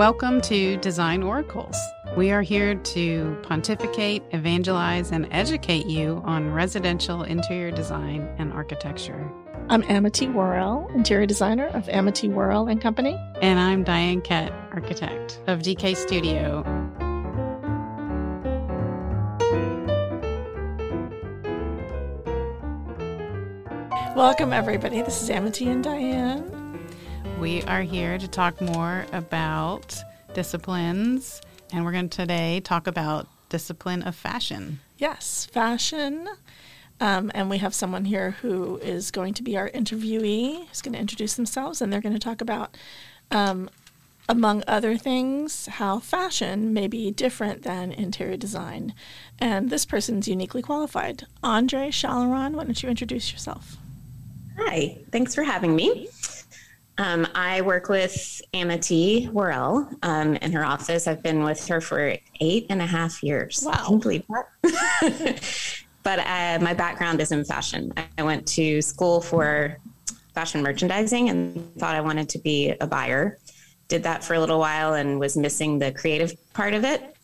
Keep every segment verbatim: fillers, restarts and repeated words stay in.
Welcome to Design Oracles. We are here to pontificate, evangelize, and educate you on residential interior design and architecture. I'm Amity Worrell, interior designer of Amity Worrell and Company. And I'm Diane Kett, architect of D K Studio. Welcome, everybody. This is Amity and Diane. We are here to talk more about disciplines, and we're going to today talk about discipline of fashion. Yes, fashion. Um, and we have someone here who is going to be our interviewee, who's going to introduce themselves, and they're going to talk about, um, among other things, how fashion may be different than interior design. And this person's uniquely qualified. Andre Chalaron, why don't you introduce yourself? Hi, thanks for having me. Um, I work with Amity Worrell um, in her office. I've been with her for eight and a half years. Wow. Can you believe that? But uh, my background is in fashion. I went to school for fashion merchandising and thought I wanted to be a buyer. Did that for a little while and was missing the creative part of it.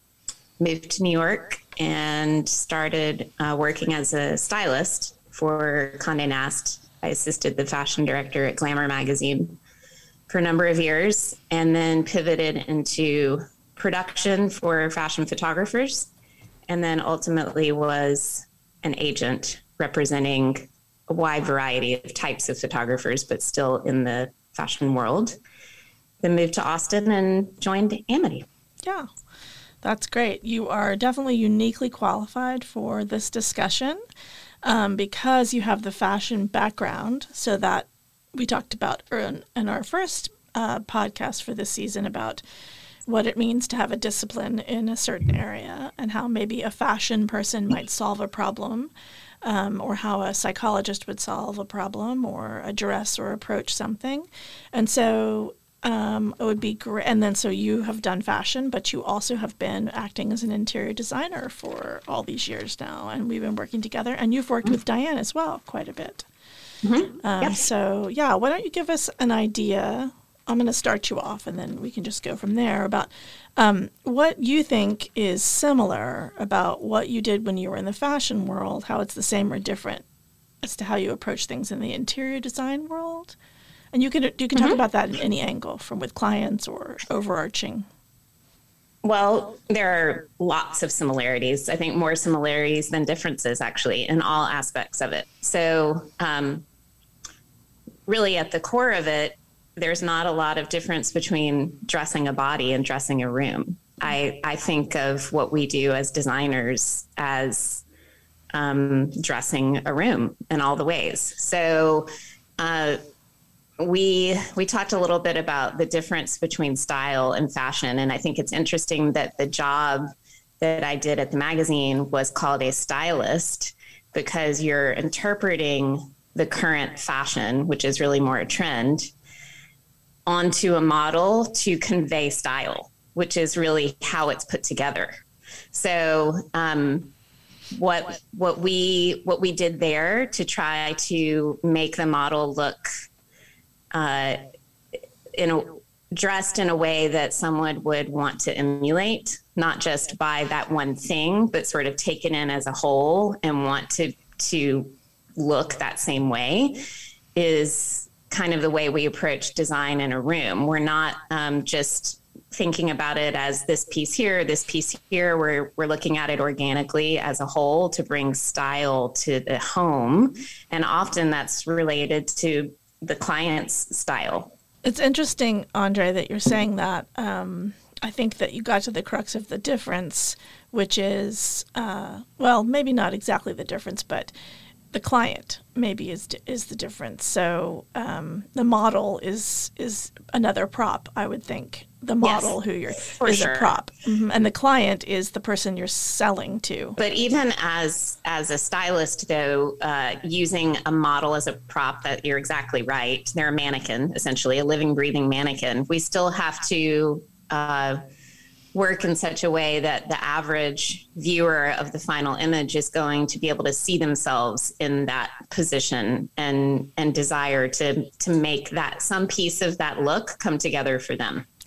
Moved to New York and started uh, working as a stylist for Condé Nast. I assisted the fashion director at Glamour magazine for a number of years and then pivoted into production for fashion photographers, and then ultimately was an agent representing a wide variety of types of photographers, but still in the fashion world. Then moved to Austin and joined Amity. Yeah, that's great. You are definitely uniquely qualified for this discussion. Um, because you have the fashion background, so that we talked about in, in our first uh, podcast for this season about what it means to have a discipline in a certain area and how maybe a fashion person might solve a problem, um, or how a psychologist would solve a problem or address or approach something. And so Um, it would be great. And then so you have done fashion, but you also have been acting as an interior designer for all these years now. And we've been working together. And you've worked mm-hmm. with Diane as well quite a bit. Mm-hmm. Um, yep. So, yeah, why don't you give us an idea? I'm going to start you off, and then we can just go from there about um, what you think is similar about what you did when you were in the fashion world, how it's the same or different as to how you approach things in the interior design world. And you can you can mm-hmm. talk about that in any angle, from with clients or overarching. Well, there are lots of similarities. I think more similarities than differences, actually, in all aspects of it. So um, really at the core of it, there's not a lot of difference between dressing a body and dressing a room. I, I think of what we do as designers as um, dressing a room in all the ways. So uh We we talked a little bit about the difference between style and fashion, and I think it's interesting that the job that I did at the magazine was called a stylist, because you're interpreting the current fashion, which is really more a trend, onto a model to convey style, which is really how it's put together. So um, what what we what we did there to try to make the model look Uh, in a, dressed in a way that someone would want to emulate, not just buy that one thing, but sort of take it in as a whole and want to to look that same way, is kind of the way we approach design in a room. We're not um, just thinking about it as this piece here, this piece here. We're we're looking at it organically as a whole to bring style to the home, and often that's related to the client's style. It's interesting, Andre, that you're saying that. Um, I think that you got to the crux of the difference, which is, uh, well, maybe not exactly the difference, but the client maybe is is the difference. So um, the model is is another prop, I would think. The model yes, who you're for is sure. a prop, mm-hmm. and the client is the person you're selling to. But even as as a stylist, though, uh, using a model as a prop, that you're exactly right. They're a mannequin, essentially a living, breathing mannequin. We still have to uh, work in such a way that the average viewer of the final image is going to be able to see themselves in that position and and desire to to make that some piece of that look come together for them.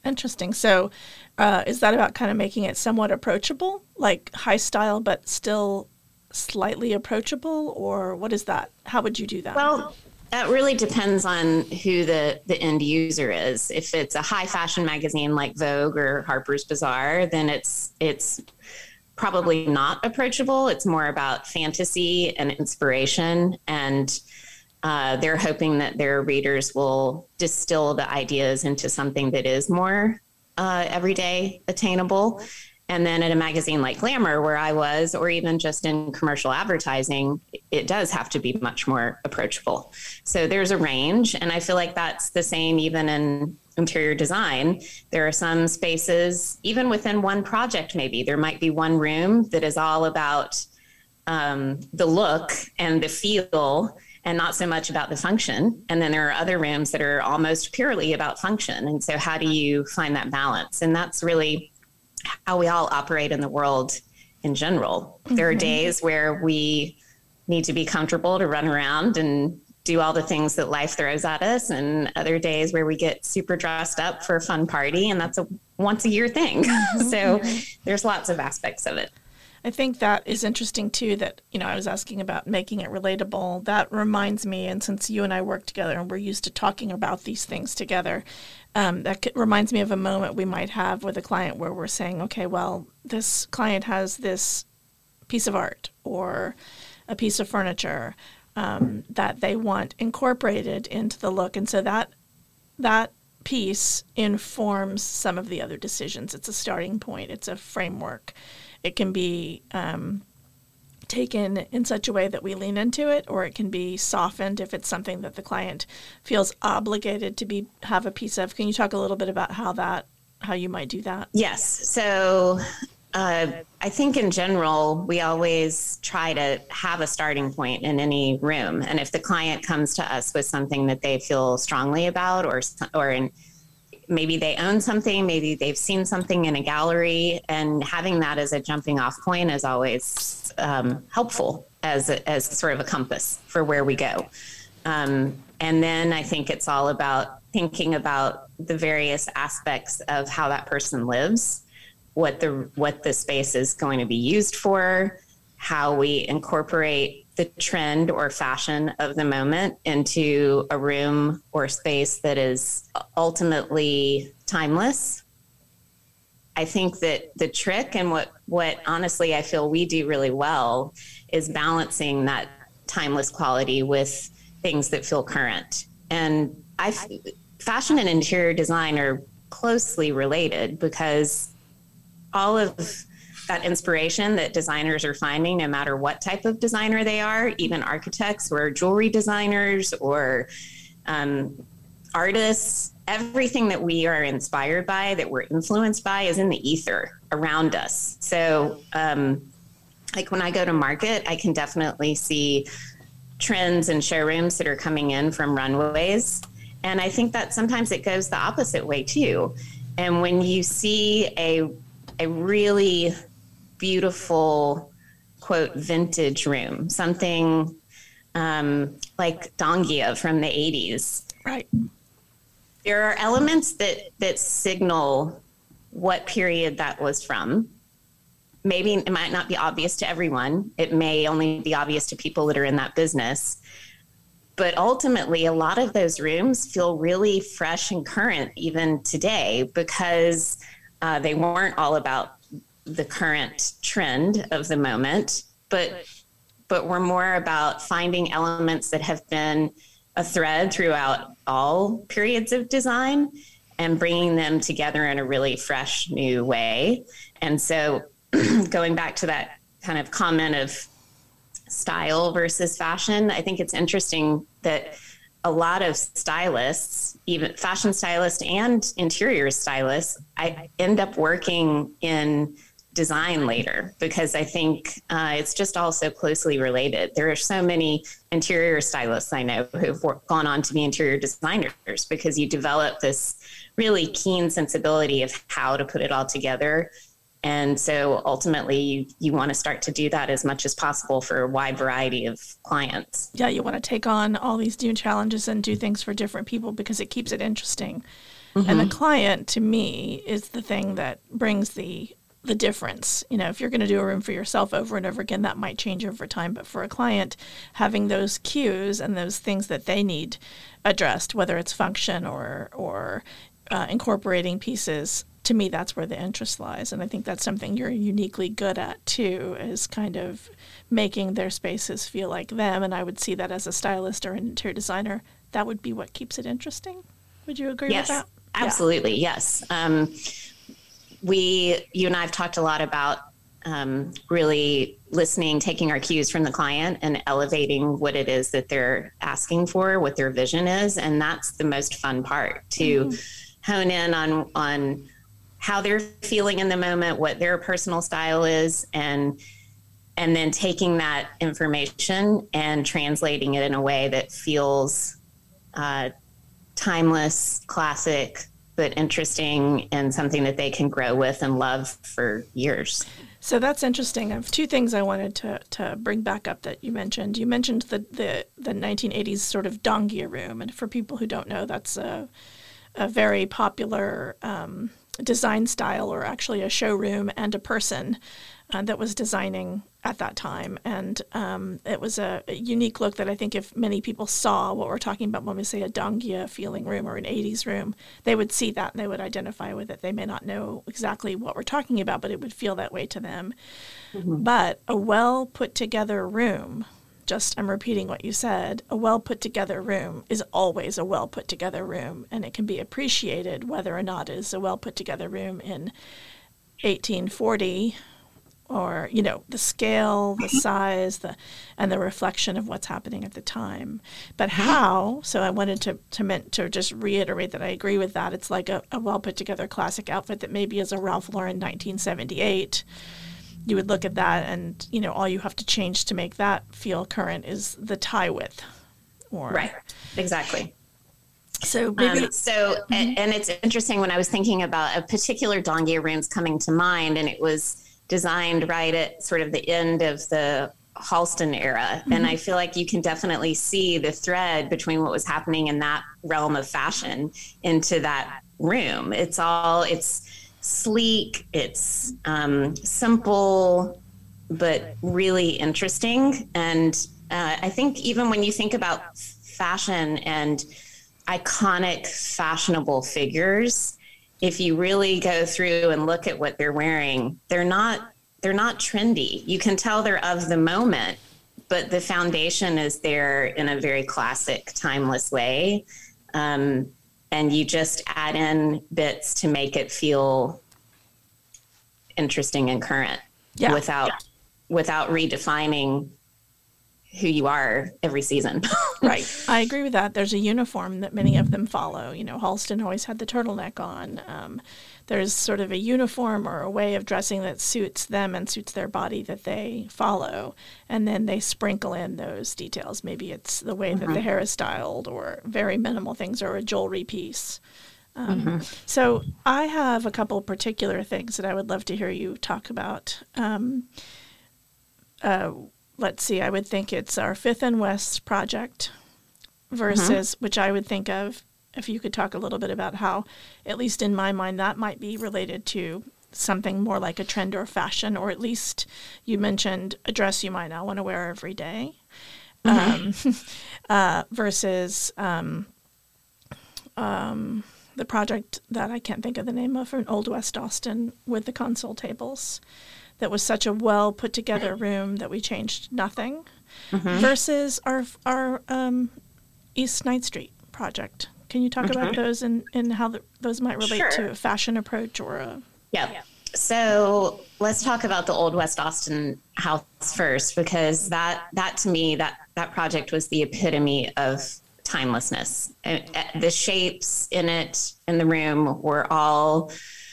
Interesting. So uh, is that about kind of making it somewhat approachable, like high style, but still slightly approachable? Or what is that? How would you do that? Well, that really depends on who the, the end user is. If it's a high fashion magazine like Vogue or Harper's Bazaar, then it's it's probably not approachable. It's more about fantasy and inspiration, and uh, they're hoping that their readers will distill the ideas into something that is more uh, everyday attainable. And then at a magazine like Glamour, where I was, or even just in commercial advertising, it does have to be much more approachable. So there's a range, and I feel like that's the same even in interior design. There are some spaces, even within one project, maybe there might be one room that is all about um, the look and the feel and not so much about the function. And then there are other rooms that are almost purely about function. And so how do you find that balance? And that's really how we all operate in the world in general. Mm-hmm. There are days where we need to be comfortable to run around and do all the things that life throws at us, and other days where we get super dressed up for a fun party, and that's a once a year thing. Mm-hmm. So there's lots of aspects of it. I think that is interesting too, that, you know, I was asking about making it relatable. That reminds me, and since you and I work together and we're used to talking about these things together, um, that reminds me of a moment we might have with a client where we're saying, okay, well, this client has this piece of art or a piece of furniture um, that they want incorporated into the look. And so that that piece informs some of the other decisions. It's a starting point. It's a framework. It can be um, taken in such a way that we lean into it, or it can be softened if it's something that the client feels obligated to be have a piece of. Can you talk a little bit about how that, how you might do that? Yes. So uh, I think in general, we always try to have a starting point in any room. And if the client comes to us with something that they feel strongly about, or or in maybe they own something, maybe they've seen something in a gallery, and having that as a jumping off point is always um, helpful as a, as sort of a compass for where we go. Um, and then I think it's all about thinking about the various aspects of how that person lives, what the what the space is going to be used for, how we incorporate the trend or fashion of the moment into a room or space that is ultimately timeless. I think that the trick, and what, what honestly I feel we do really well, is balancing that timeless quality with things that feel current. And I, fashion and interior design are closely related, because all of that inspiration that designers are finding, no matter what type of designer they are, even architects or jewelry designers or um, artists, everything that we are inspired by, that we're influenced by, is in the ether around us. So um, like when I go to market, I can definitely see trends and showrooms that are coming in from runways. And I think that sometimes it goes the opposite way too. And when you see a a really beautiful, quote, vintage room, something um, like Dongia from the eighties. Right. There are elements that, that signal what period that was from. Maybe it might not be obvious to everyone. It may only be obvious to people that are in that business. But ultimately, a lot of those rooms feel really fresh and current even today, because uh, they weren't all about the current trend of the moment, but but were more about finding elements that have been a thread throughout all periods of design and bringing them together in a really fresh new way. And so going back to that kind of comment of style versus fashion, I think it's interesting that a lot of stylists, even fashion stylists and interior stylists, I end up working in design later, because I think uh, it's just all so closely related. There are so many interior stylists I know who've gone on to be interior designers, because you develop this really keen sensibility of how to put it all together. And so ultimately you, you want to start to do that as much as possible for a wide variety of clients. Yeah, you want to take on all these new challenges and do things for different people, because it keeps it interesting. Mm-hmm. And the client, to me, is the thing that brings the the difference. You know, if you're going to do a room for yourself over and over again, that might change over time. But for a client, having those cues and those things that they need addressed, whether it's function or or uh, incorporating pieces, to me, that's where the interest lies. And I think that's something you're uniquely good at, too, is kind of making their spaces feel like them. And I would see that as a stylist or an interior designer, that would be what keeps it interesting. Would you agree yes, with that? Absolutely, yeah. yes. Um, we, you and I have talked a lot about um, really listening, taking our cues from the client and elevating what it is that they're asking for, what their vision is. And that's the most fun part, to mm-hmm. hone in on, on how they're feeling in the moment, what their personal style is, and and then taking that information and translating it in a way that feels uh, timeless, classic, but interesting, and something that they can grow with and love for years. So that's interesting. I have two things I wanted to, to bring back up that you mentioned. You mentioned the, the, the nineteen eighties sort of Dongia room. And for people who don't know, that's a, a very popular um, design style, or actually a showroom and a person uh, that was designing at that time. And um, it was a, a unique look that I think if many people saw what we're talking about when we say a Dongia feeling room or an eighties room, they would see that and they would identify with it. They may not know exactly what we're talking about, but it would feel that way to them. Mm-hmm. But a well put together room, just I'm repeating what you said, a well put together room is always a well put together room, and it can be appreciated whether or not it is a well put together room in eighteen forty, or, you know, the scale, the size, the and the reflection of what's happening at the time. But how, so I wanted to to, meant to just reiterate that I agree with that. It's like a, a well put together classic outfit that maybe is a Ralph Lauren nineteen seventy-eight. You would look at that and, you know, all you have to change to make that feel current is the tie width. Or, right, exactly. So maybe. Um, so, mm-hmm. and, and it's interesting, when I was thinking about a particular Dongia room's coming to mind, and it was designed right at sort of the end of the Halston era. Mm-hmm. And I feel like you can definitely see the thread between what was happening in that realm of fashion into that room. It's all, it's sleek, it's um, simple, but really interesting. And uh, I think even when you think about fashion and iconic fashionable figures, if you really go through and look at what they're wearing, they're not they're not trendy. You can tell they're of the moment, but the foundation is there in a very classic, timeless way. Um, and you just add in bits to make it feel interesting and current, yeah. without yeah. without redefining who you are every season. Right. I agree with that. There's a uniform that many of them follow. You know, Halston always had the turtleneck on. Um, there's sort of a uniform or a way of dressing that suits them and suits their body that they follow. And then they sprinkle in those details. Maybe it's the way mm-hmm. that the hair is styled, or very minimal things, or a jewelry piece. Um, mm-hmm. So I have a couple of particular things that I would love to hear you talk about. Um, uh, let's see, I would think it's our Fifth and West project versus, mm-hmm. which I would think of, if you could talk a little bit about how, at least in my mind, that might be related to something more like a trend or fashion, or at least you mentioned a dress you might not want to wear every day, mm-hmm. um, uh, versus um, um, the project that I can't think of the name of, in Old West Austin with the console tables. That was such a well put together room that we changed nothing, mm-hmm. versus our our um, East Ninth Street project. Can you talk mm-hmm. about those and, and how the, those might relate sure. to a fashion approach or a... Yeah. yeah. So let's talk about the Old West Austin house first, because that, that to me, that, that project was the epitome of timelessness. And the shapes in it, in the room, were all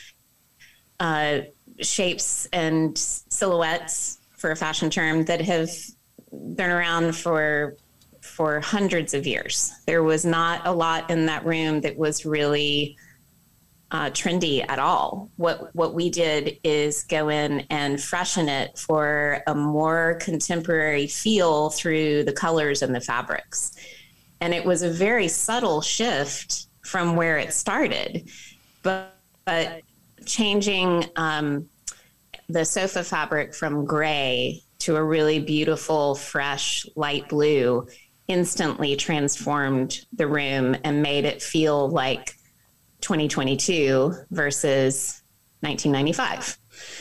uh, shapes and silhouettes, for a fashion term, that have been around for for hundreds of years. There was not a lot in that room that was really uh, trendy at all. What what we did is go in and freshen it for a more contemporary feel through the colors and the fabrics. And it was a very subtle shift from where it started. But, but changing um, the sofa fabric from gray to a really beautiful, fresh, light blue instantly transformed the room and made it feel like twenty twenty-two versus nineteen ninety-five.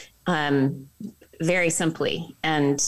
Um, very simply. And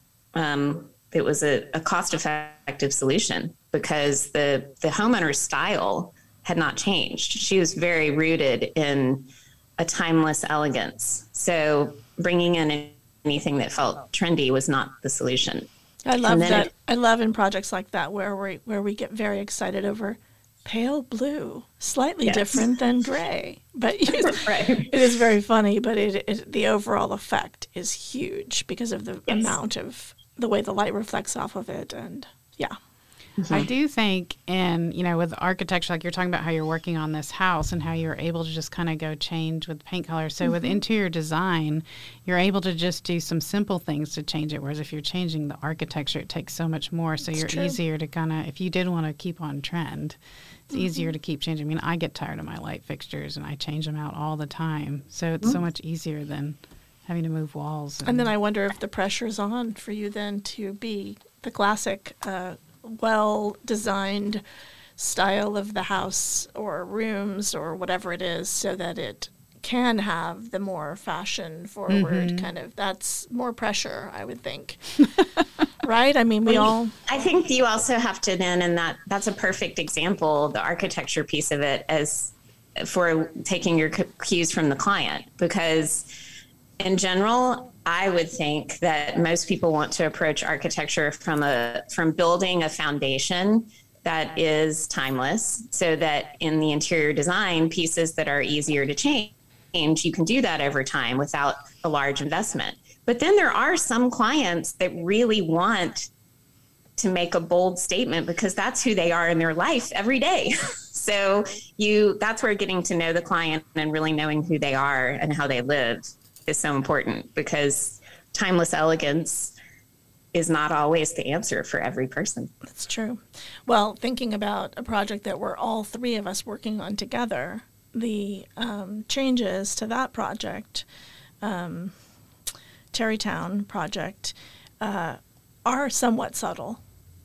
um, it was a, a cost-effective solution because the, the homeowner's style had not changed. She was very rooted in a timeless elegance. So bringing in anything that felt trendy was not the solution. I love that. It, I love in projects like that where we where we get very excited over pale blue, slightly yes. different than gray. But right. it is very funny, but it, it, the overall effect is huge because of the yes. amount of the way the light reflects off of it. And yeah. Mm-hmm. I do think, and you know, with architecture, like you're talking about how you're working on this house and how you're able to just kind of go change with paint color. So mm-hmm. with interior design, you're able to just do some simple things to change it. Whereas if you're changing the architecture, it takes so much more. So That's you're true. easier to kind of, if you did want to keep on trend, it's mm-hmm. easier to keep changing. I mean, I get tired of my light fixtures and I change them out all the time. So it's mm-hmm. so much easier than having to move walls. And, and then I wonder if the pressure's on for you then to be the classic uh well-designed style of the house or rooms or whatever it is so that it can have the more fashion-forward mm-hmm. kind of, that's more pressure, I would think. Right? I mean, we all... I think you also have to then, and that that's a perfect example, the architecture piece of it, as for taking your cues from the client, because in general, I would think that most people want to approach architecture from a from building a foundation that is timeless, so that in the interior design, pieces that are easier to change, you can do that over time without a large investment. But then there are some clients that really want to make a bold statement because that's who they are in their life every day. So you that's where getting to know the client and really knowing who they are and how they live is so important, because timeless elegance is not always the answer for every person. That's true. Well, thinking about a project that we're all three of us working on together, the um, changes to that project, um, Terrytown project, uh, are somewhat subtle,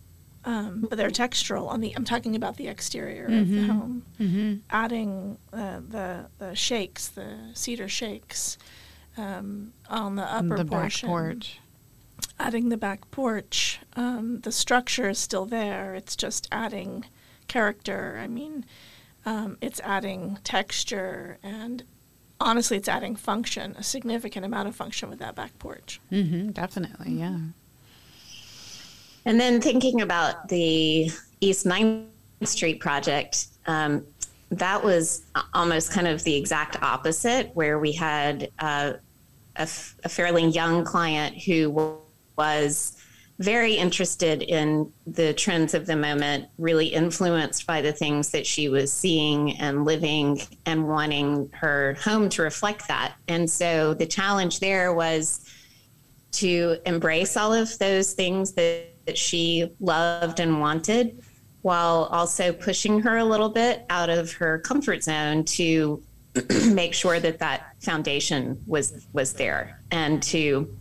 um, but they're textural. On the I'm talking about the exterior mm-hmm. of the home, mm-hmm. adding uh, the the shakes, the cedar shakes. Um, on the upper the portion, back porch. Adding the back porch. Um, the structure is still there. It's just adding character. I mean, um, it's adding texture, and honestly, it's adding function, a significant amount of function with that back porch. Mm-hmm, definitely, yeah. And then thinking about the East ninth Street project, um, that was almost kind of the exact opposite, where we had uh, a, f- a fairly young client who w- was very interested in the trends of the moment, really influenced by the things that she was seeing and living, and wanting her home to reflect that. And so the challenge there was to embrace all of those things that, that she loved and wanted, while also pushing her a little bit out of her comfort zone to make sure that that foundation was was there, and to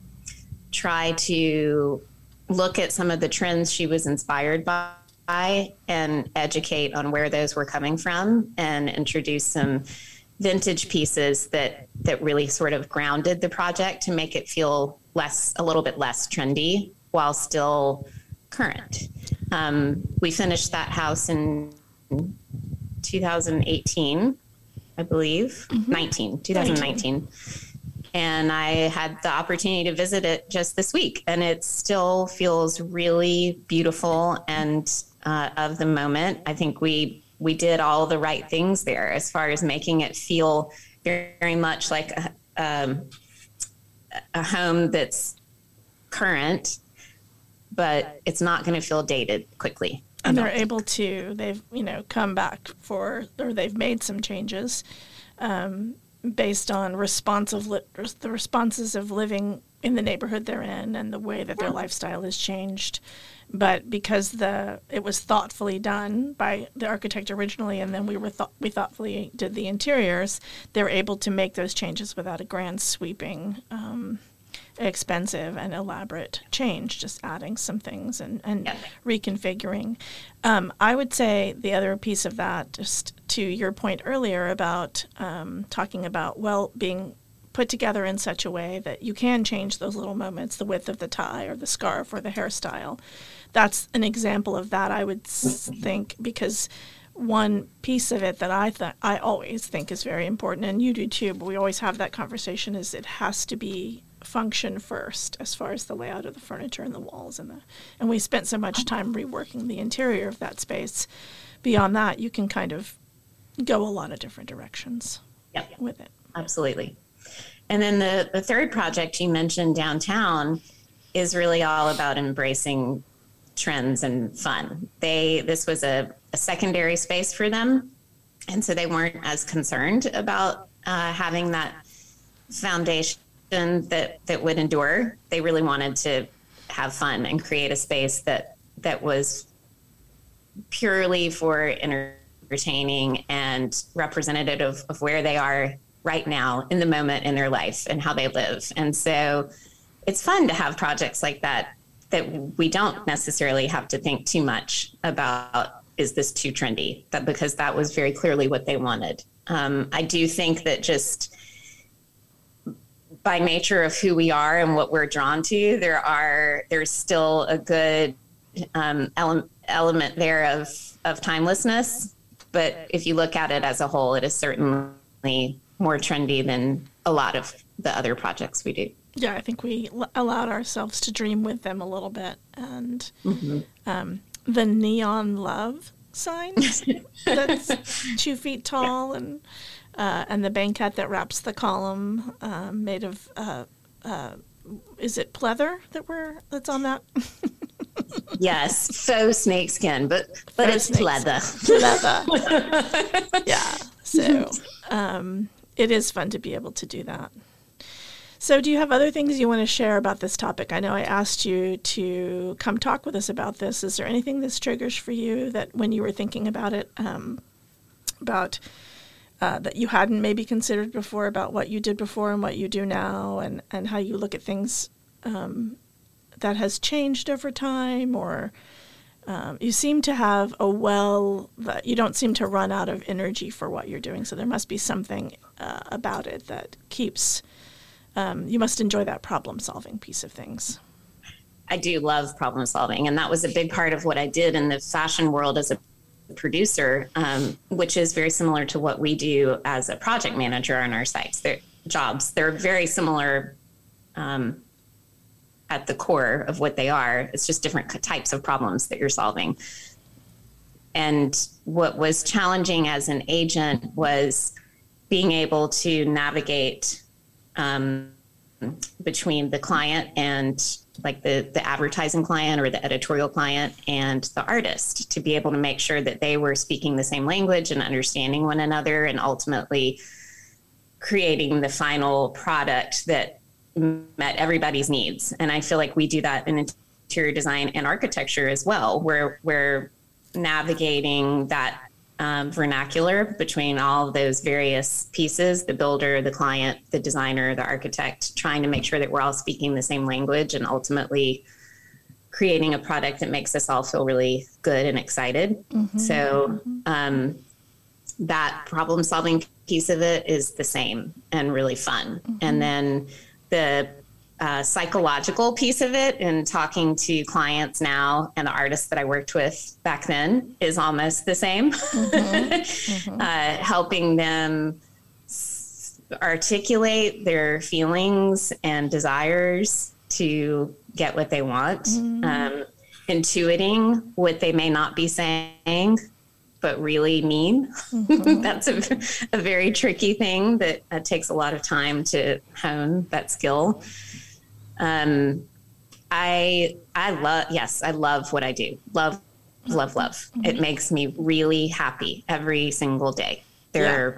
try to look at some of the trends she was inspired by and educate on where those were coming from, and introduce some vintage pieces that that really sort of grounded the project to make it feel less, a little bit less trendy while still current. Um, we finished that house in two thousand eighteen, I believe, mm-hmm. nineteen, twenty nineteen. And I had the opportunity to visit it just this week, and it still feels really beautiful and uh, of the moment. I think we we did all the right things there as far as making it feel very, very much like a, um, a home that's current, but it's not going to feel dated quickly. And they're able to, they've, you know, come back for, or they've made some changes um, based on responsive, li- the responses of living in the neighborhood they're in and the way that their lifestyle has changed. But because the it was thoughtfully done by the architect originally, and then we were th- we thoughtfully did the interiors, they were able to make those changes without a grand sweeping, um, expensive and elaborate change, just adding some things and, and yeah. reconfiguring. Um, I would say the other piece of that, just to your point earlier about um, talking about, well, being put together in such a way that you can change those little moments, the width of the tie or the scarf or the hairstyle. That's an example of that, I would think, because one piece of it that I th- I always think is very important, and you do too, but we always have that conversation, is it has to be function first as far as the layout of the furniture and the walls. and the And we spent so much time reworking the interior of that space. Beyond that, you can kind of go a lot of different directions yep. with it. Absolutely. And then the, the third project you mentioned downtown is really all about embracing trends and fun. They this was a, a secondary space for them, and so they weren't as concerned about uh, having that foundation that that would endure. They really wanted to have fun and create a space that that was purely for entertaining and representative of, of where they are right now in the moment in their life and how they live. And so it's fun to have projects like that, that we don't necessarily have to think too much about, is this too trendy? That because that was very clearly what they wanted. Um, I do think that just by nature of who we are and what we're drawn to, there are there's still a good um, ele- element there of, of timelessness. But if you look at it as a whole, it is certainly more trendy than a lot of the other projects we do. Yeah, I think we l- allowed ourselves to dream with them a little bit. And mm-hmm. um, the neon love sign that's two feet tall, and uh, and the banquette that wraps the column, uh, made of uh, uh, is it pleather that we're that's on that? Yes, faux snakeskin, but but faux it's pleather. Pleather. Yeah. So um, it is fun to be able to do that. So do you have other things you want to share about this topic? I know I asked you to come talk with us about this. Is there anything this triggers for you that when you were thinking about it, um, about uh, that you hadn't maybe considered before, about what you did before and what you do now, and, and how you look at things um, that has changed over time? Or um, you seem to have a well, that you don't seem to run out of energy for what you're doing. So there must be something uh, about it that keeps... Um, you must enjoy that problem-solving piece of things. I do love problem solving, and that was a big part of what I did in the fashion world as a producer, um, which is very similar to what we do as a project manager on our sites. Their jobs, they're very similar um, at the core of what they are. It's just different types of problems that you're solving. And what was challenging as an agent was being able to navigate Um, between the client and like the, the advertising client or the editorial client and the artist, to be able to make sure that they were speaking the same language and understanding one another, and ultimately creating the final product that met everybody's needs. And I feel like we do that in interior design and architecture as well, where we're navigating that Um, vernacular between all of those various pieces, the builder, the client, the designer, the architect, trying to make sure that we're all speaking the same language and ultimately creating a product that makes us all feel really good and excited. Mm-hmm. So um, that problem solving piece of it is the same and really fun. Mm-hmm. And then the Uh, psychological piece of it, and talking to clients now and the artists that I worked with back then, is almost the same. Mm-hmm. Mm-hmm. uh, helping them s- articulate their feelings and desires to get what they want, mm-hmm. um, intuiting what they may not be saying but really mean. Mm-hmm. That's a, a very tricky thing that uh, takes a lot of time to hone that skill. Um, I, I love, yes, I love what I do. Love, love, love. Mm-hmm. It makes me really happy every single day. There yeah. are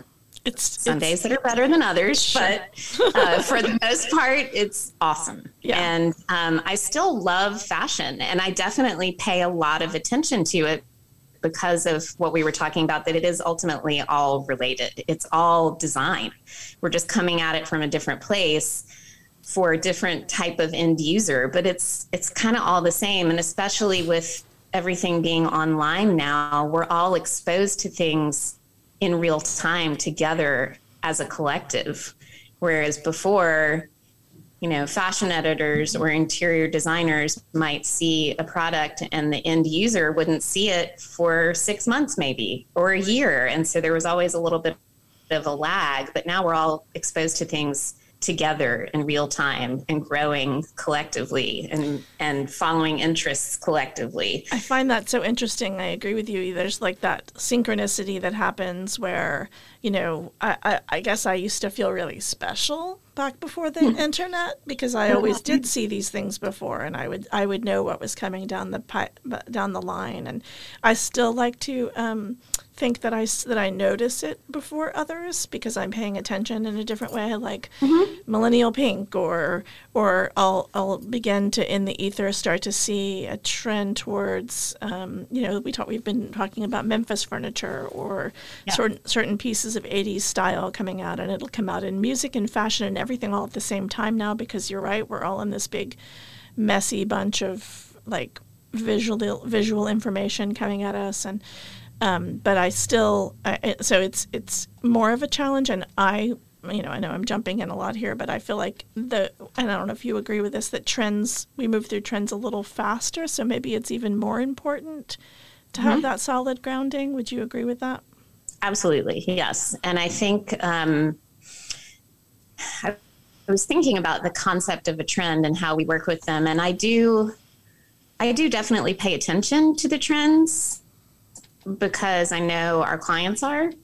It's some it's, days that are better than others, sure. but uh, for the most part, it's awesome. Yeah. And um, I still love fashion, and I definitely pay a lot of attention to it because of what we were talking about, that it is ultimately all related. It's all design. We're just coming at it from a different place for a different type of end user, but it's it's kind of all the same. And especially with everything being online now, we're all exposed to things in real time together as a collective. Whereas before, you know, fashion editors or interior designers might see a product and the end user wouldn't see it for six months maybe, or a year. And so there was always a little bit of a lag, but now we're all exposed to things together in real time and growing collectively and, and following interests collectively. I find that so interesting. I agree with you. There's like that synchronicity that happens where, you know, I, I, I guess I used to feel really special back before the mm. internet, because I always did see these things before, and I would I would know what was coming down the pi- down the line, and I still like to um, think that I that I notice it before others because I'm paying attention in a different way, like mm-hmm. millennial pink, or or I'll I'll begin to in the ether start to see a trend towards um, you know we talk we've been talking about Memphis furniture or yeah. certain certain pieces of eighties style coming out, and it'll come out in music and fashion and everything all at the same time now, because you're right, we're all in this big messy bunch of like visual visual information coming at us, and um, but I still I, so it's it's more of a challenge, and I you know I know I'm jumping in a lot here, but I feel like the and I don't know if you agree with this, that trends we move through trends a little faster, so maybe it's even more important to mm-hmm. have that solid grounding. Would you agree with that? Absolutely, yes. And I think um, I was thinking about the concept of a trend and how we work with them. And I do, I do definitely pay attention to the trends because I know our clients are,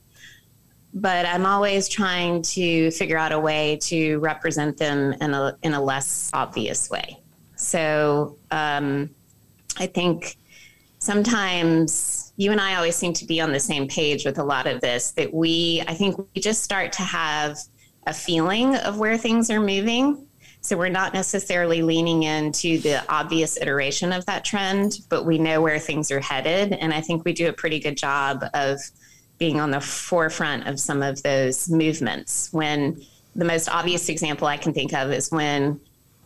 but I'm always trying to figure out a way to represent them in a, in a less obvious way. So um, I think sometimes you and I always seem to be on the same page with a lot of this, that we, I think we just start to have a feeling of where things are moving. So we're not necessarily leaning into the obvious iteration of that trend, but we know where things are headed. And I think we do a pretty good job of being on the forefront of some of those movements. When the most obvious example I can think of is when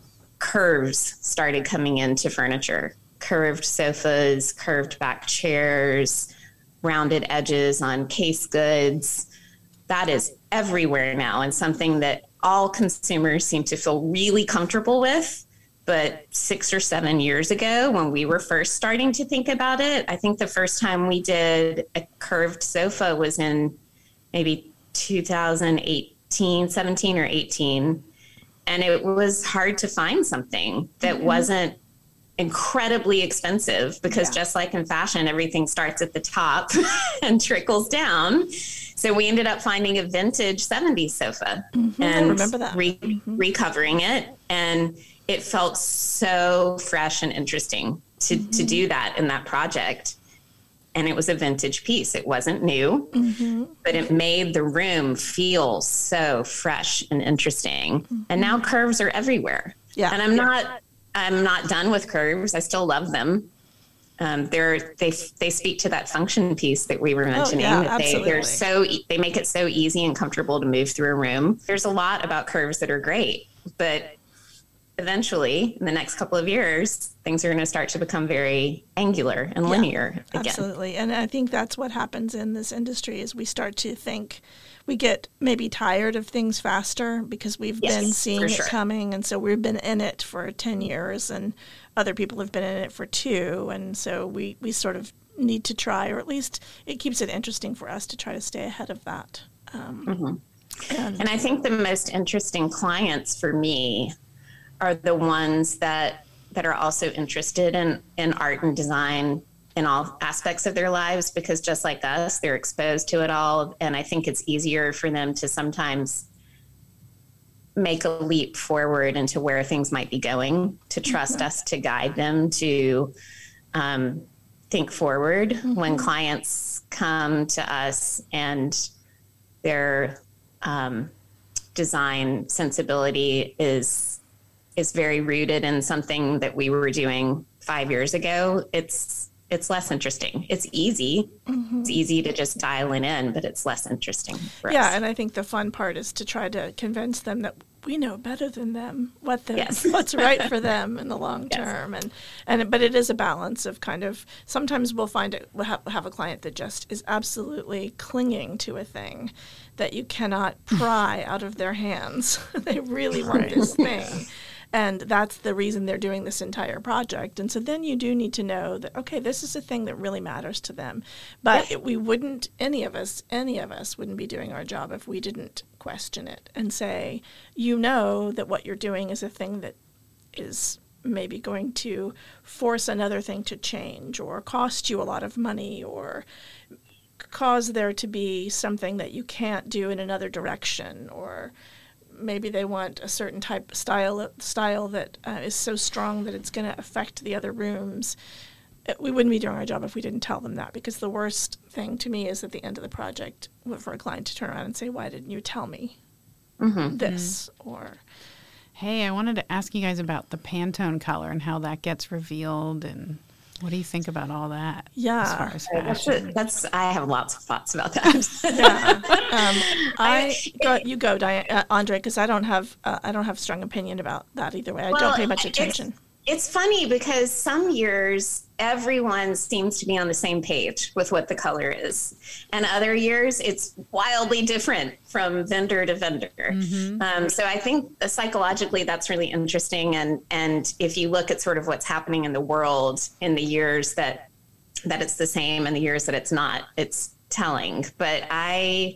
curves started coming into furniture. Curved sofas, curved back chairs, rounded edges on case goods. That is everywhere now, and something that all consumers seem to feel really comfortable with. But six or seven years ago, when we were first starting to think about it, I think the first time we did a curved sofa was in maybe two thousand eighteen, seventeen or eighteen. And it was hard to find something that mm-hmm. wasn't incredibly expensive, because yeah. just like in fashion, everything starts at the top and trickles down. So we ended up finding a vintage seventies sofa mm-hmm. and I remember that. Re- mm-hmm. recovering it. And it felt so fresh and interesting to, mm-hmm. to do that in that project. And it was a vintage piece. It wasn't new, mm-hmm. but it made the room feel so fresh and interesting. Mm-hmm. And now curves are everywhere. Yeah. And I'm yeah. not I'm not done with curves. I still love them. Um, they're they they speak to that function piece that we were mentioning. Oh, yeah, that they absolutely. they're so they make it so easy and comfortable to move through a room. There's a lot about curves that are great, but eventually, in the next couple of years, things are going to start to become very angular and linear yeah, again. Absolutely, and I think that's what happens in this industry is we start to think. We get maybe tired of things faster because we've yes, been seeing it sure. coming. And so we've been in it for ten years and other people have been in it for two. And so we, we sort of need to try, or at least it keeps it interesting for us to try to stay ahead of that. Um, mm-hmm. and, and I think the most interesting clients for me are the ones that, that are also interested in, in art and design in all aspects of their lives, because just like us, they're exposed to it all. And I think it's easier for them to sometimes make a leap forward into where things might be going, to trust mm-hmm. us to guide them, to um, think forward. Mm-hmm. When clients come to us and their um, design sensibility is is very rooted in something that we were doing five years ago, it's it's less interesting. It's easy. Mm-hmm. It's easy to just dial it in, but it's less interesting for yeah, us. And I think the fun part is to try to convince them that we know better than them what the, yes. what's right for them in the long yes. term. And, and but it is a balance of kind of, sometimes we'll find it, we'll have, have a client that just is absolutely clinging to a thing that you cannot pry out of their hands. They really want right. this thing. And that's the reason they're doing this entire project. And so then you do need to know that, okay, this is a thing that really matters to them. But yes. it, we wouldn't, any of us, any of us wouldn't be doing our job if we didn't question it and say, you know that what you're doing is a thing that is maybe going to force another thing to change or cost you a lot of money or cause there to be something that you can't do in another direction, or maybe they want a certain type of style style that uh, is so strong that it's going to affect the other rooms. We wouldn't be doing our job if we didn't tell them that, because the worst thing to me is at the end of the project for a client to turn around and say, why didn't you tell me mm-hmm. this? Mm-hmm. Or, hey, I wanted to ask you guys about the Pantone color and how that gets revealed, and what do you think about all that? Yeah. As far as that's, fashion? a, that's I have lots of thoughts about that. yeah. Um, I go, you go, Diane, uh, Andre, because I don't have uh, I don't have strong opinion about that either way. I well, don't pay much attention. It's, it's funny because some years everyone seems to be on the same page with what the color is, and other years it's wildly different from vendor to vendor. Mm-hmm. Um, so I think psychologically that's really interesting, and and if you look at sort of what's happening in the world in the years that that it's the same and the years that it's not, it's telling. But I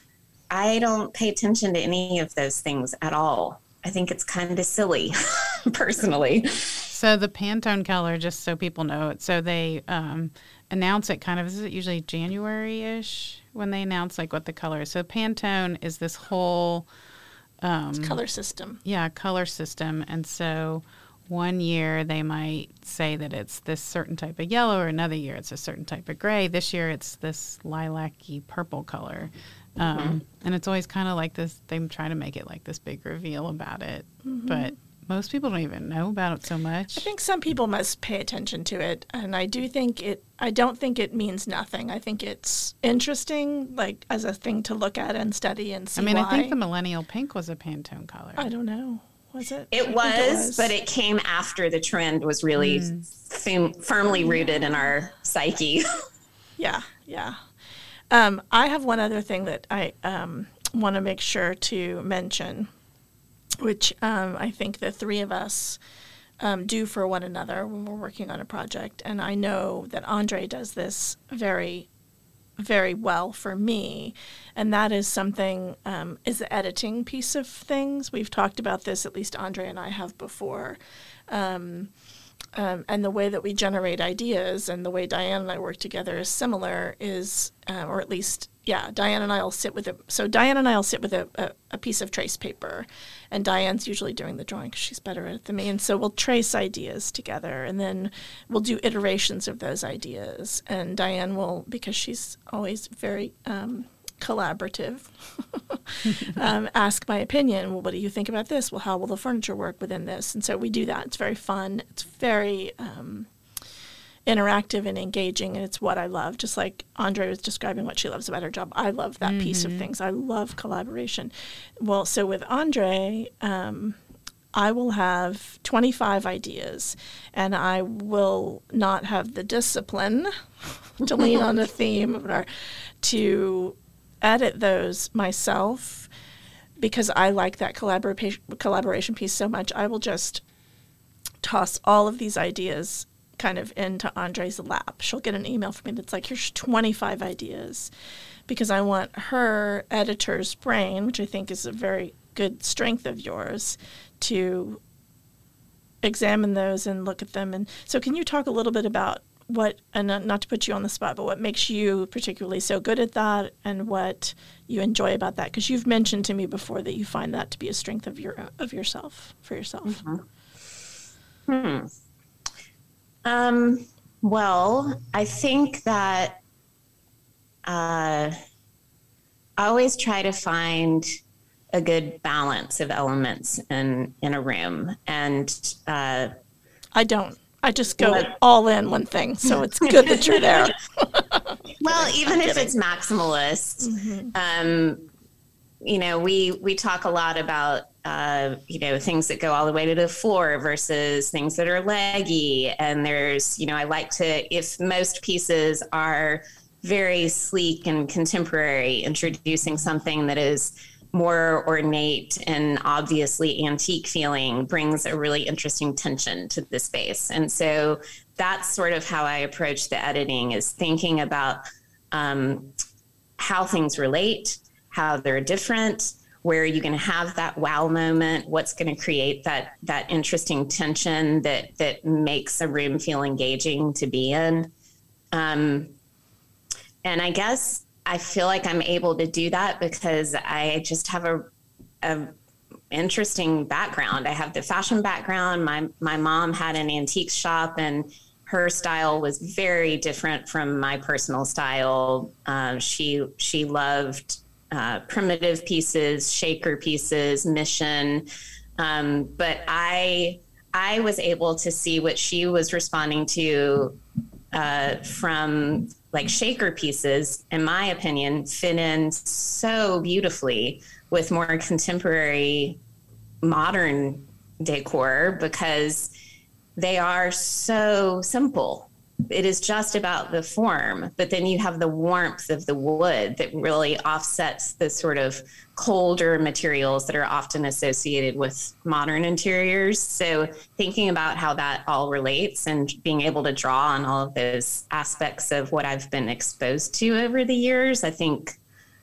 I don't pay attention to any of those things at all. I think it's kind of silly, personally. So the Pantone color, just so people know it, so they um, announce it kind of, is it usually January-ish when they announce like what the color is? So Pantone is this whole... Um, color system. Yeah, color system. And so one year they might say that it's this certain type of yellow, or another year it's a certain type of gray. This year it's this lilac-y purple color. Um, mm-hmm. And it's always kind of like this, they try to make it like this big reveal about it. Mm-hmm. But most people don't even know about it so much. I think some people must pay attention to it. And I do think it, I don't think it means nothing. I think it's interesting, like as a thing to look at and study and see I mean, why. I think the millennial pink was a Pantone color. I don't know. Was it? It was, it was, but it came after the trend was really mm. fam- firmly rooted in our psyche. yeah, yeah. Um, I have one other thing that I um, want to make sure to mention, which um, I think the three of us um, do for one another when we're working on a project. And I know that Andre does this very, very well for me. And that is something, um, is the editing piece of things. We've talked about this, at least Andre and I have before. Um, Um, and the way that we generate ideas and the way Diane and I work together is similar, is, uh, or at least, yeah, Diane and I will sit with a, so Diane and I will sit with a, a, a piece of trace paper, and Diane's usually doing the drawing because she's better at it than me. And so we'll trace ideas together, and then we'll do iterations of those ideas. And Diane will, because she's always very um, collaborative, um, ask my opinion. Well, what do you think about this? Well, how will the furniture work within this? And so we do that. It's very fun. It's very um, interactive and engaging, and it's what I love. Just like Andre was describing what she loves about her job, I love that mm-hmm. piece of things. I love collaboration. Well, so with Andre, um, I will have twenty-five ideas, and I will not have the discipline to lean on a theme of our, to edit those myself, because I like that collaboration collaboration piece so much. I will just toss all of these ideas kind of into Andre's lap. She'll get an email from me that's like, here's twenty-five ideas, because I want her editor's brain, which I think is a very good strength of yours, to examine those and look at them. And so can you talk a little bit about what, and not to put you on the spot, but what makes you particularly so good at that, and what you enjoy about that? Because you've mentioned to me before that you find that to be a strength of your of yourself, for yourself. Mm-hmm. Hmm. Um, well, I think that uh, I always try to find a good balance of elements in in a room, and uh, I don't. I just go well, all in one thing, so it's good that you're there. Well, even if it's maximalist, mm-hmm. um, you know, we we talk a lot about uh, you know, things that go all the way to the floor versus things that are leggy, and there's, you know, I like to, if most pieces are very sleek and contemporary, introducing something that is more ornate and obviously antique feeling brings a really interesting tension to the space. And so that's sort of how I approach the editing, is thinking about um, how things relate, how they're different, where you can have that wow moment, what's going to create that that interesting tension that that makes a room feel engaging to be in. Um, and I guess I feel like I'm able to do that because I just have a, a interesting background. I have the fashion background. My my mom had an antique shop, and her style was very different from my personal style. Uh, she she loved uh, primitive pieces, shaker pieces, mission. Um, but I I was able to see what she was responding to uh, from like shaker pieces, in my opinion, fit in so beautifully with more contemporary modern decor because they are so simple. It is just about the form, but then you have the warmth of the wood that really offsets the sort of colder materials that are often associated with modern interiors. So thinking about how that all relates and being able to draw on all of those aspects of what I've been exposed to over the years, I think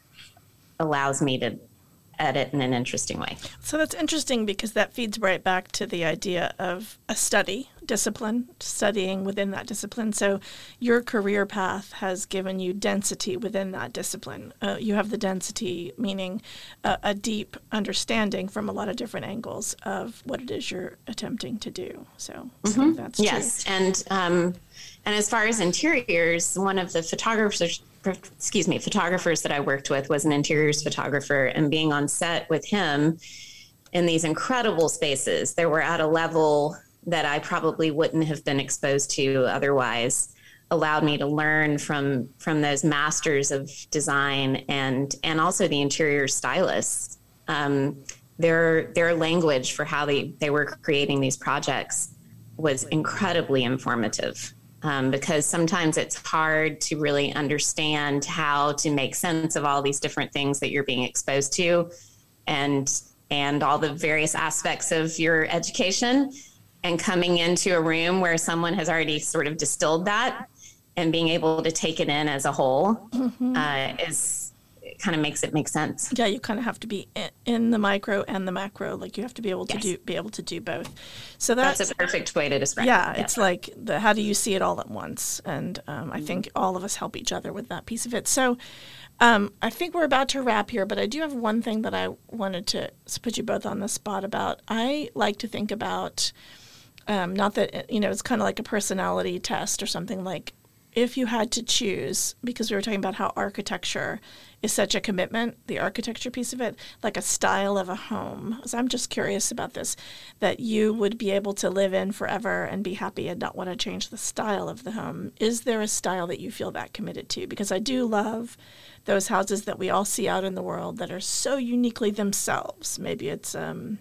allows me to edit in an interesting way. So that's interesting because that feeds right back to the idea of a study, discipline, studying within that discipline. So your career path has given you density within that discipline. Uh, you have the density, meaning a, a deep understanding from a lot of different angles of what it is you're attempting to do. So, mm-hmm. so that's true. Yes. And, um, and as far as interiors, one of the photographers excuse me, photographers that I worked with was an interiors photographer, and being on set with him in these incredible spaces that were at a level that I probably wouldn't have been exposed to otherwise allowed me to learn from, from those masters of design and, and also the interior stylists. Um, their, their language for how they, they were creating these projects was incredibly informative. Um, because sometimes it's hard to really understand how to make sense of all these different things that you're being exposed to and and all the various aspects of your education, and coming into a room where someone has already sort of distilled that and being able to take it in as a whole mm-hmm. uh, is kind of makes it make sense. Yeah, you kind of have to be in the micro and the macro. Like you have to be able to yes. do be able to do both. So that's, that's a perfect way to describe yeah, it. Yeah, it's like the how do you see it all at once? And um, I mm-hmm. think all of us help each other with that piece of it. So um, I think we're about to wrap here, but I do have one thing that I wanted to put you both on the spot about. I like to think about, um, not that, you know, it's kind of like a personality test or something, like if you had to choose, because we were talking about how architecture is such a commitment, the architecture piece of it, like a style of a home. So I'm just curious about this, that you would be able to live in forever and be happy and not want to change the style of the home. Is there a style that you feel that committed to? Because I do love those houses that we all see out in the world that are so uniquely themselves. Maybe it's um,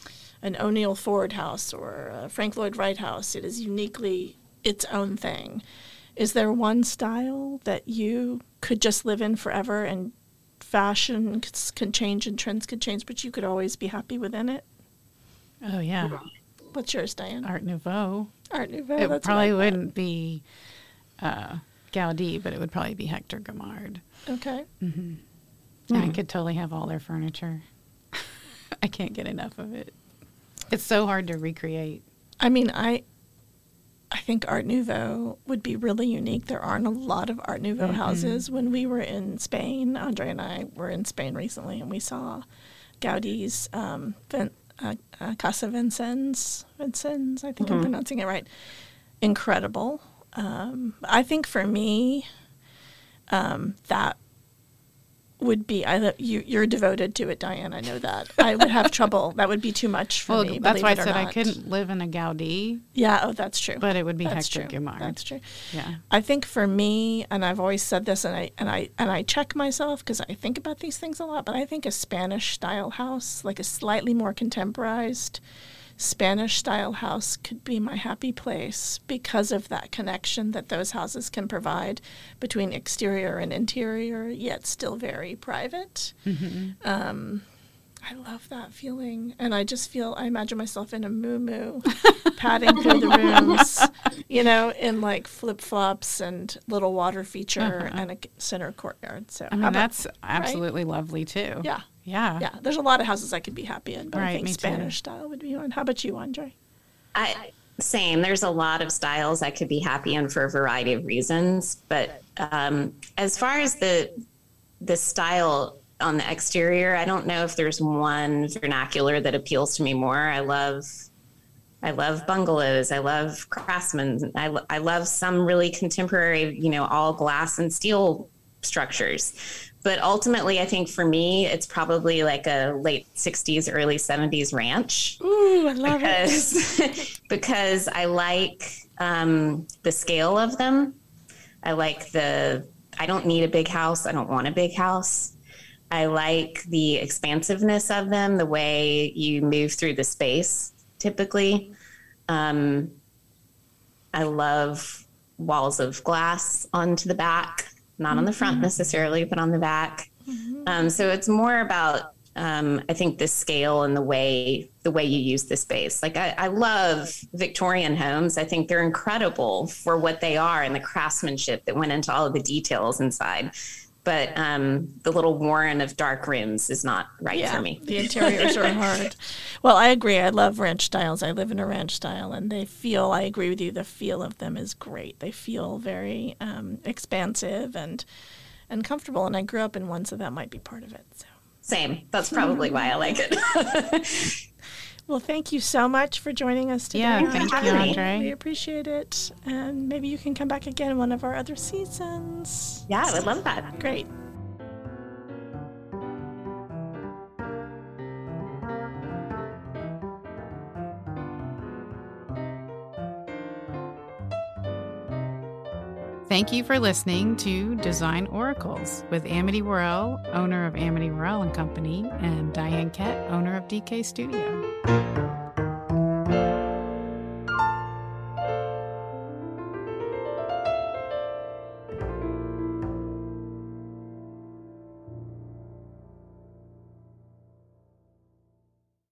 an O'Neill Ford house or a Frank Lloyd Wright house. It is uniquely its own thing. Is there one style that you could just live in forever and fashion can change and trends could change, but you could always be happy within it? Oh, yeah. What's yours, Diane? Art Nouveau. Art Nouveau. It that's probably wouldn't be uh, Gaudi, but it would probably be Hector Guimard. Okay. Mm-hmm. Mm. And I could totally have all their furniture. I can't get enough of it. It's so hard to recreate. I mean, I... I think Art Nouveau would be really unique. There aren't a lot of Art Nouveau mm-hmm. houses. When we were in Spain, Andre and I were in Spain recently, and we saw Gaudi's um, Vin, uh, uh, Casa Vincennes. Vincennes, I think mm-hmm. I'm pronouncing it right. Incredible. Um, I think for me, um, that would be, I lo- you, you're devoted to it, Diane. I know that. I would have trouble. That would be too much for well, me. That's why I it or said I not. couldn't live in a Gaudi, Yeah, oh, that's true. but it would be That's Hector true. Guimard. That's true. Yeah. I think for me, and I've always said this, and I and I and I check myself because I think about these things a lot. But I think a Spanish style house, like a slightly more contemporized Spanish style house, could be my happy place because of that connection that those houses can provide between exterior and interior, yet still very private. Mm-hmm. Um, I love that feeling. And I just feel, I imagine myself in a moo-moo, padding through the rooms, you know, in like flip-flops and little water feature Uh-huh. and a center courtyard. So I mean, how about- that's absolutely lovely too. yeah. Yeah. Yeah. There's a lot of houses I could be happy in, but I Right, think me too. Spanish style would be one. How about you, Andre? I same. There's a lot of styles I could be happy in for a variety of reasons, but um, as far as the the style on the exterior, I don't know if there's one vernacular that appeals to me more. I love I love bungalows. I love craftsmen. I, I love some really contemporary, you know, all glass and steel structures. But ultimately, I think for me, it's probably like a late sixties, early seventies ranch. Ooh, I love because, it. because I like um, the scale of them. I like the, I don't need a big house. I don't want a big house. I like the expansiveness of them, the way you move through the space typically. Um, I love walls of glass onto the back. Not on the front necessarily, but on the back. Mm-hmm. Um, so it's more about, um, I think, the scale and the way the way you use the space. Like I, I love Victorian homes. I think they're incredible for what they are and the craftsmanship that went into all of the details inside. But um, the little warren of dark rooms is not right yeah, for me. The interiors are hard. Well, I agree. I love ranch styles. I live in a ranch style, and they feel, I agree with you, the feel of them is great. They feel very um, expansive and and comfortable, and I grew up in one, so that might be part of it. So. Same. That's probably why I like it. Well, thank you so much for joining us today. Yeah, thank you, Andre. We appreciate it. And maybe you can come back again in one of our other seasons. Yeah, I would love that. Great. Thank you for listening to Design Oracles with Amity Worrell, owner of Amity Worrell and Company, and Diane Kett, owner of D K Studio.